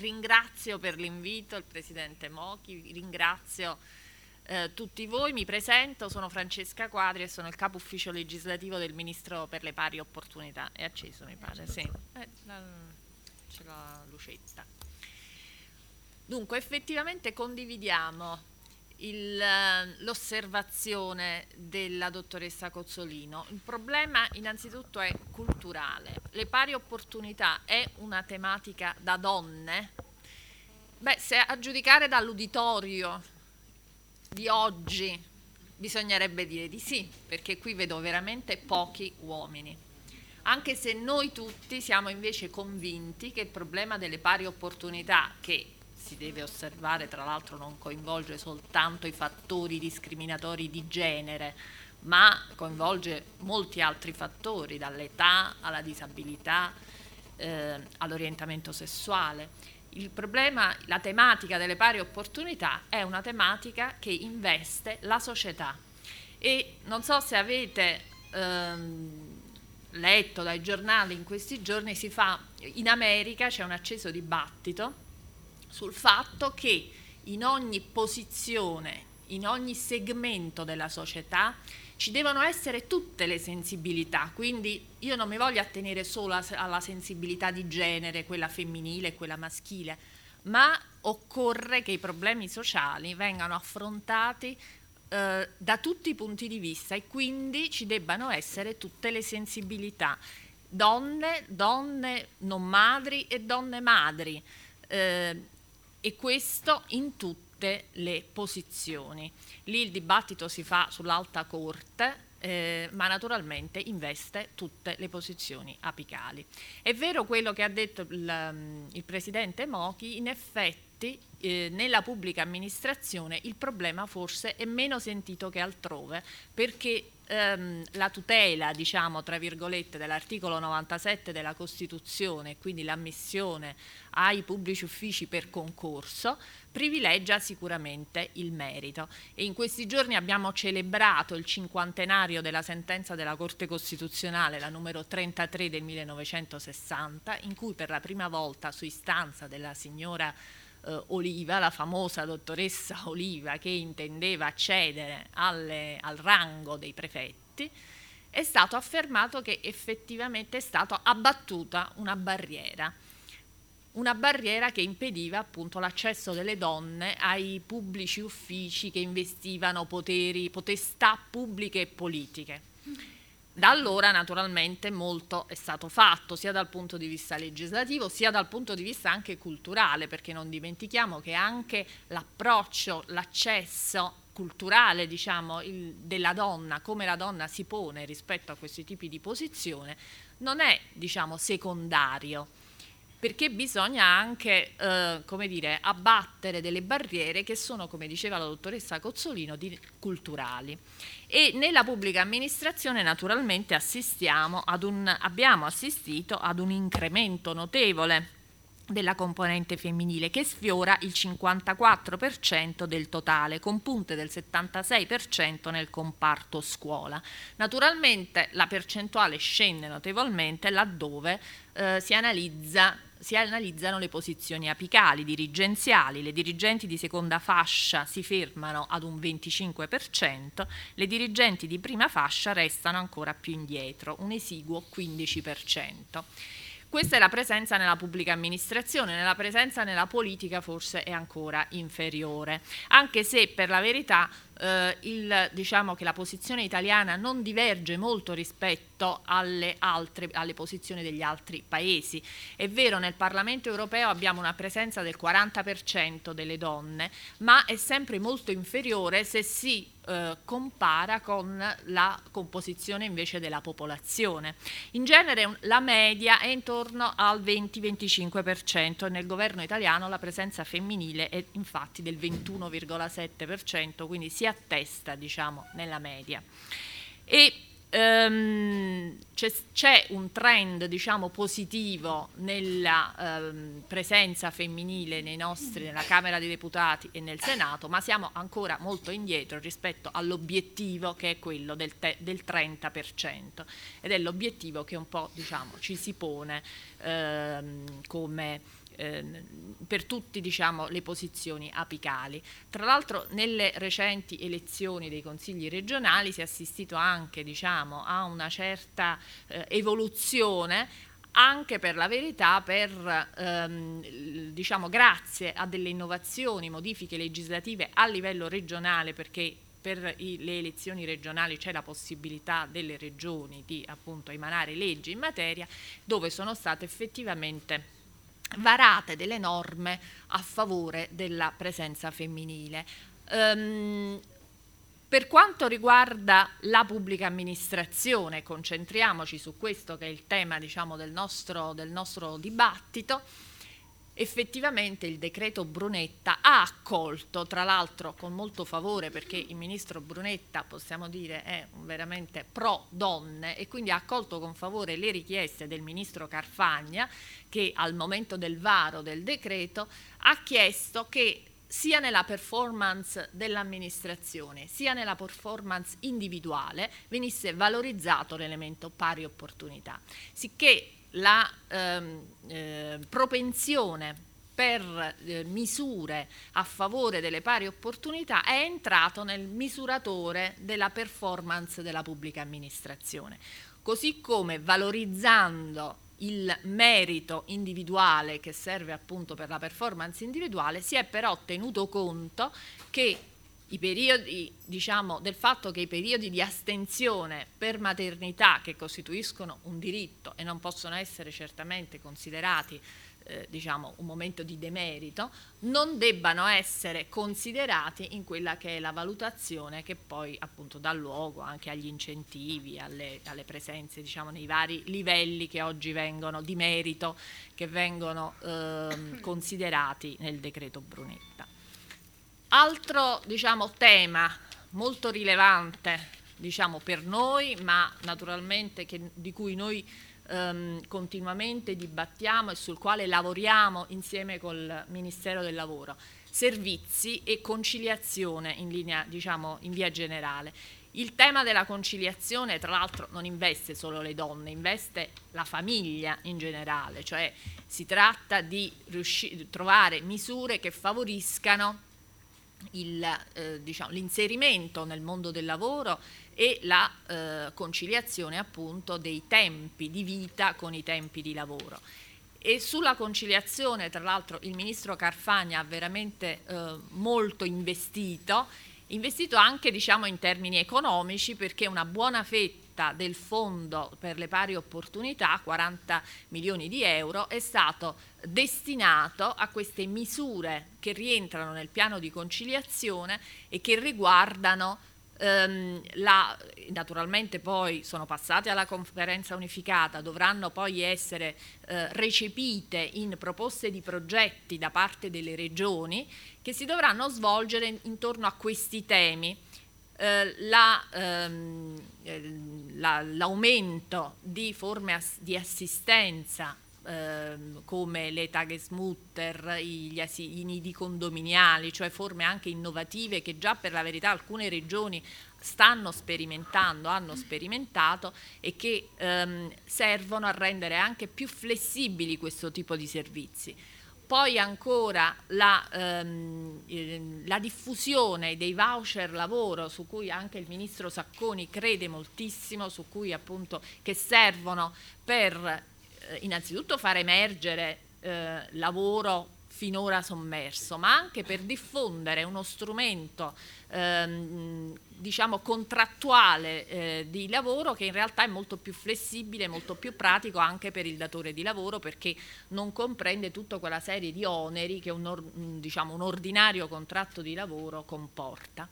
ringrazio per l'invito il Presidente Mochi, ringrazio tutti voi, mi presento, sono Francesca Quadri e sono il capo ufficio legislativo del Ministro per le Pari Opportunità. È acceso mi pare, sì, c'è la lucetta. Dunque, effettivamente condividiamo l'osservazione della dottoressa Cozzolino. Il problema innanzitutto è culturale. Le pari opportunità è una tematica da donne? Beh, se a giudicare dall'uditorio di oggi bisognerebbe dire di sì, perché qui vedo veramente pochi uomini. Anche se noi tutti siamo invece convinti che il problema delle pari opportunità, che si deve osservare tra l'altro non coinvolge soltanto i fattori discriminatori di genere, ma coinvolge molti altri fattori, dall'età alla disabilità, all'orientamento sessuale. Il problema, la tematica delle pari opportunità è una tematica che investe la società e non so se avete letto dai giornali in questi giorni, in America c'è un acceso dibattito sul fatto che in ogni posizione, in ogni segmento della società ci devono essere tutte le sensibilità, quindi io non mi voglio attenere solo alla sensibilità di genere, quella femminile e quella maschile, ma occorre che i problemi sociali vengano affrontati da tutti i punti di vista e quindi ci debbano essere tutte le sensibilità, donne non madri e donne madri, e questo in tutte le posizioni. Lì il dibattito si fa sull'alta corte, ma naturalmente investe tutte le posizioni apicali. È vero quello che ha detto il Presidente Mochi, in effetti nella pubblica amministrazione il problema forse è meno sentito che altrove, perché la tutela, diciamo, tra virgolette, dell'articolo 97 della Costituzione, quindi l'ammissione ai pubblici uffici per concorso, privilegia sicuramente il merito. E in questi giorni abbiamo celebrato il cinquantenario della sentenza della Corte Costituzionale, la numero 33 del 1960, in cui per la prima volta, su istanza della signora Oliva, la famosa dottoressa Oliva, che intendeva accedere al rango dei prefetti, è stato affermato che effettivamente è stata abbattuta una barriera che impediva appunto l'accesso delle donne ai pubblici uffici che investivano potestà pubbliche e politiche. Da allora naturalmente molto è stato fatto, sia dal punto di vista legislativo sia dal punto di vista anche culturale, perché non dimentichiamo che anche l'approccio, l'accesso culturale, diciamo, della donna, come la donna si pone rispetto a questi tipi di posizione, non è, diciamo, secondario, perché bisogna anche come dire, abbattere delle barriere che sono, come diceva la dottoressa Cozzolino, culturali. E nella pubblica amministrazione naturalmente abbiamo assistito ad un incremento notevole della componente femminile che sfiora il 54% del totale, con punte del 76% nel comparto scuola. Naturalmente la percentuale scende notevolmente laddove si analizzano le posizioni apicali, dirigenziali. Le dirigenti di seconda fascia si fermano ad un 25%, le dirigenti di prima fascia restano ancora più indietro, un esiguo 15%. Questa è la presenza nella pubblica amministrazione, nella presenza nella politica forse è ancora inferiore, anche se per la verità diciamo che la posizione italiana non diverge molto rispetto alle posizioni degli altri paesi. È vero, nel Parlamento europeo abbiamo una presenza del 40% delle donne, ma è sempre molto inferiore se si compara con la composizione invece della popolazione. In genere la media è intorno al 20-25% e nel governo italiano la presenza femminile è infatti del 21,7%, quindi si attesta, diciamo, nella media. E c'è un trend, diciamo, positivo nella presenza femminile nella Camera dei Deputati e nel Senato, ma siamo ancora molto indietro rispetto all'obiettivo che è quello del 30%, ed è l'obiettivo che un po', diciamo, ci si pone come per tutti, diciamo, le posizioni apicali. Tra l'altro nelle recenti elezioni dei consigli regionali si è assistito anche, diciamo, a una certa evoluzione, anche per la verità, diciamo, grazie a delle innovazioni, modifiche legislative a livello regionale, perché per le elezioni regionali c'è la possibilità delle regioni di appunto emanare leggi in materia, dove sono state effettivamente varate delle norme a favore della presenza femminile. Per quanto riguarda la pubblica amministrazione, concentriamoci su questo che è il tema, diciamo, del nostro dibattito. Effettivamente il decreto Brunetta ha accolto, tra l'altro con molto favore, perché il ministro Brunetta, possiamo dire, è veramente pro donne, e quindi ha accolto con favore le richieste del ministro Carfagna, che al momento del varo del decreto ha chiesto che sia nella performance dell'amministrazione sia nella performance individuale venisse valorizzato l'elemento pari opportunità, sicché la propensione per misure a favore delle pari opportunità è entrato nel misuratore della performance della pubblica amministrazione, così come valorizzando il merito individuale che serve appunto per la performance individuale. Si è però tenuto conto che i periodi, diciamo, del fatto che i periodi di astensione per maternità, che costituiscono un diritto e non possono essere certamente considerati diciamo un momento di demerito, non debbano essere considerati in quella che è la valutazione che poi appunto dà luogo anche agli incentivi, alle presenze, diciamo, nei vari livelli che oggi vengono di merito, che vengono considerati nel decreto Brunetta. Altro, diciamo, tema molto rilevante, diciamo, per noi, ma naturalmente di cui noi continuamente dibattiamo e sul quale lavoriamo insieme col Ministero del Lavoro: servizi e conciliazione in linea, diciamo, in via generale. Il tema della conciliazione, tra l'altro, non investe solo le donne, investe la famiglia in generale, cioè si tratta di trovare misure che favoriscano diciamo, l'inserimento nel mondo del lavoro e la conciliazione appunto dei tempi di vita con i tempi di lavoro. E sulla conciliazione, tra l'altro, il ministro Carfagna ha veramente molto investito anche, diciamo, in termini economici, perché una buona fetta del fondo per le pari opportunità, 40 milioni di euro, è stato destinato a queste misure che rientrano nel piano di conciliazione e che riguardano naturalmente poi sono passate alla conferenza unificata, dovranno poi essere recepite in proposte di progetti da parte delle regioni, che si dovranno svolgere intorno a questi temi. L'aumento di forme di assistenza come le Tagesmutter, i nidi condominiali, cioè forme anche innovative che già per la verità alcune regioni hanno sperimentato e che servono a rendere anche più flessibili questo tipo di servizi. Poi ancora la diffusione dei voucher lavoro, su cui anche il ministro Sacconi crede moltissimo, su cui appunto che servono per innanzitutto far emergere lavoro finora sommerso, ma anche per diffondere uno strumento diciamo contrattuale di lavoro che in realtà è molto più flessibile, molto più pratico anche per il datore di lavoro, perché non comprende tutta quella serie di oneri che diciamo, un ordinario contratto di lavoro comporta.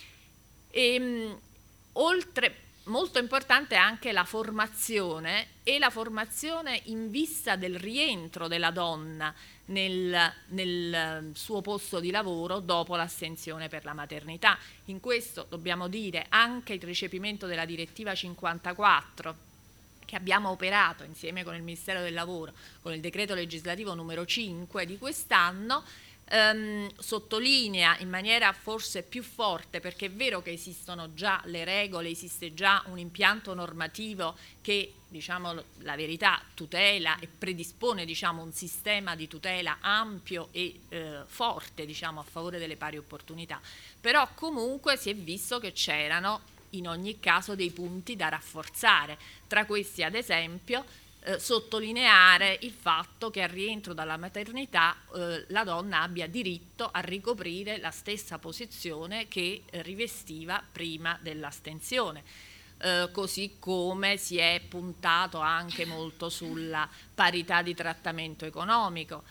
Oltre, molto importante è anche la formazione, e la formazione in vista del rientro della donna nel suo posto di lavoro dopo l'astensione per la maternità. In questo dobbiamo dire anche il recepimento della direttiva 54 che abbiamo operato insieme con il Ministero del Lavoro con il decreto legislativo numero 5 di quest'anno, sottolinea in maniera forse più forte, perché è vero che esistono già le regole, esiste già un impianto normativo che, diciamo la verità, tutela e predispone, diciamo, un sistema di tutela ampio e forte, diciamo, a favore delle pari opportunità, però comunque si è visto che c'erano in ogni caso dei punti da rafforzare, tra questi ad esempio sottolineare il fatto che al rientro dalla maternità la donna abbia diritto a ricoprire la stessa posizione che rivestiva prima dell'astensione. Così come si è puntato anche molto sulla parità di trattamento economico,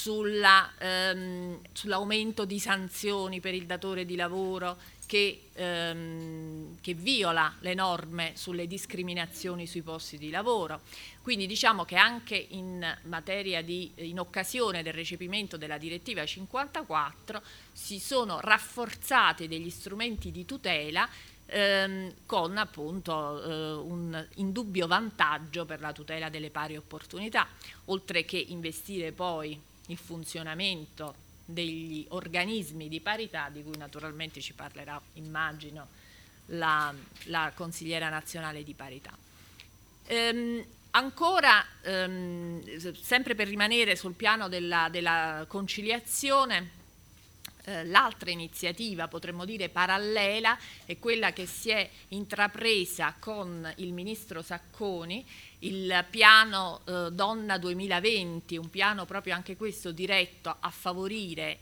sull'aumento di sanzioni per il datore di lavoro che viola le norme sulle discriminazioni sui posti di lavoro. Quindi diciamo che anche in occasione del recepimento della direttiva 54 si sono rafforzati degli strumenti di tutela con appunto un indubbio vantaggio per la tutela delle pari opportunità, oltre che investire poi il funzionamento degli organismi di parità, di cui naturalmente ci parlerà, immagino, la consigliera nazionale di parità. Ancora, sempre per rimanere sul piano della conciliazione, l'altra iniziativa, potremmo dire parallela, è quella che si è intrapresa con il ministro Sacconi, il piano Donna 2020, un piano proprio anche questo diretto a favorire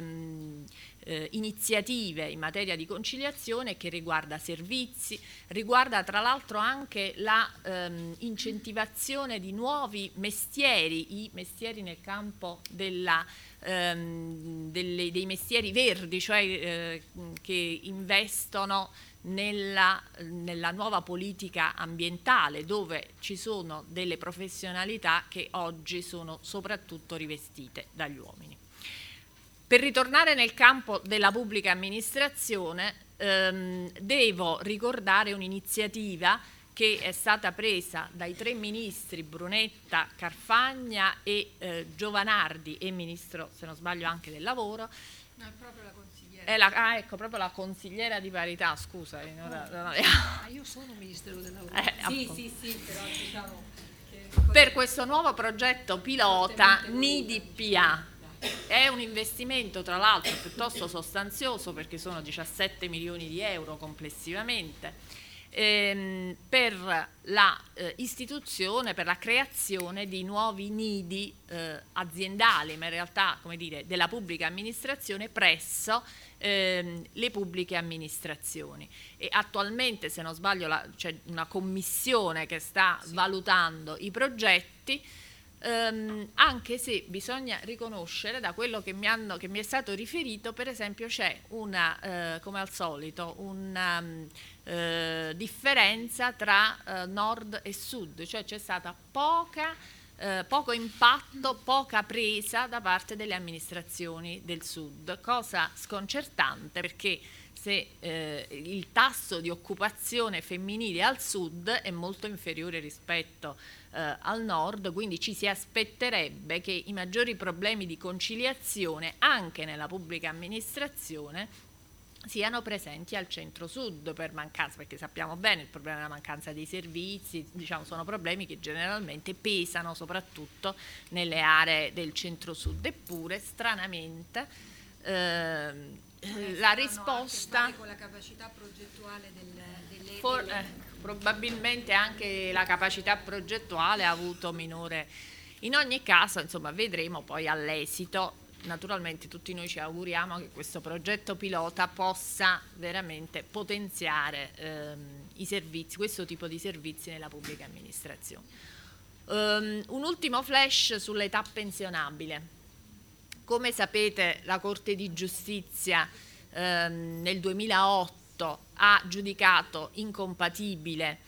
iniziative in materia di conciliazione, che riguarda servizi, riguarda tra l'altro anche la incentivazione di nuovi mestieri, i mestieri nel campo dei mestieri verdi, cioè che investono nella nuova politica ambientale, dove ci sono delle professionalità che oggi sono soprattutto rivestite dagli uomini. Per ritornare nel campo della pubblica amministrazione, devo ricordare un'iniziativa che è stata presa dai 3 ministri, Brunetta, Carfagna e Giovanardi, e ministro, se non sbaglio, anche del lavoro. No, è proprio la consigliera. Ecco, proprio la consigliera di parità, scusa. Io sono ministro del lavoro. Sì, però diciamo che per questo nuovo progetto pilota NIDI-PA. È un investimento tra l'altro piuttosto sostanzioso, perché sono 17 milioni di euro complessivamente, per la istituzione, per la creazione di nuovi nidi aziendali, ma in realtà, come dire, della pubblica amministrazione presso le pubbliche amministrazioni. E attualmente, se non sbaglio, c'è una commissione che sta valutando i progetti, anche se bisogna riconoscere, da quello che mi è stato riferito, per esempio c'è una, come al solito, una differenza tra nord e sud, cioè c'è stata poco impatto, poca presa da parte delle amministrazioni del sud, cosa sconcertante, perché se il tasso di occupazione femminile al sud è molto inferiore rispetto al nord, quindi ci si aspetterebbe che i maggiori problemi di conciliazione anche nella pubblica amministrazione siano presenti al centro-sud, per mancanza, perché sappiamo bene il problema della mancanza dei servizi, diciamo, sono problemi che generalmente pesano soprattutto nelle aree del centro-sud. Eppure, stranamente, la risposta anche con la capacità progettuale delle probabilmente anche la capacità progettuale ha avuto minore. In ogni caso, insomma, vedremo poi all'esito. Naturalmente tutti noi ci auguriamo che questo progetto pilota possa veramente potenziare i servizi, questo tipo di servizi nella pubblica amministrazione. Un ultimo flash sull'età pensionabile. Come sapete, la Corte di Giustizia nel 2008 ha giudicato incompatibile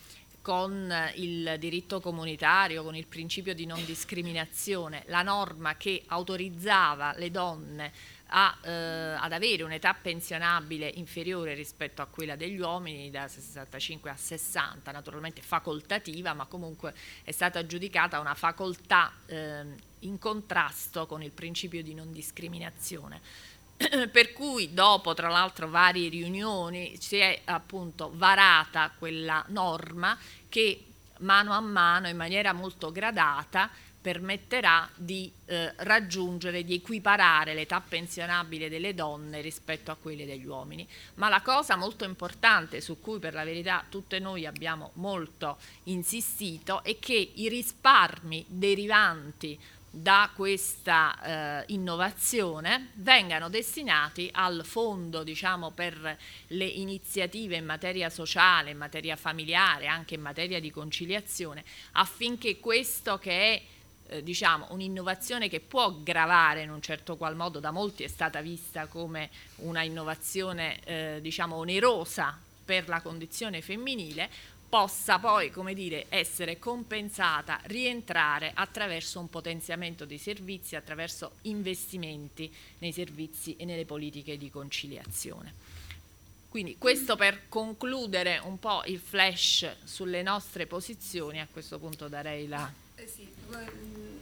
con il diritto comunitario, con il principio di non discriminazione, la norma che autorizzava le donne ad avere un'età pensionabile inferiore rispetto a quella degli uomini, da 65 a 60, naturalmente facoltativa, ma comunque è stata aggiudicata una facoltà in contrasto con il principio di non discriminazione. Per cui dopo, tra l'altro, varie riunioni si è appunto varata quella norma che mano a mano, in maniera molto gradata, permetterà di raggiungere, di equiparare l'età pensionabile delle donne rispetto a quelle degli uomini. Ma la cosa molto importante, su cui per la verità tutte noi abbiamo molto insistito, è che i risparmi derivanti da questa innovazione vengano destinati al fondo, diciamo, per le iniziative in materia sociale, in materia familiare, anche in materia di conciliazione, affinché questo, che è diciamo un'innovazione che può gravare in un certo qual modo, da molti è stata vista come una innovazione diciamo onerosa per la condizione femminile, possa poi, come dire, essere compensata, rientrare attraverso un potenziamento dei servizi, attraverso investimenti nei servizi e nelle politiche di conciliazione. Quindi questo per concludere un po' il flash sulle nostre posizioni. A questo punto darei la... Sì,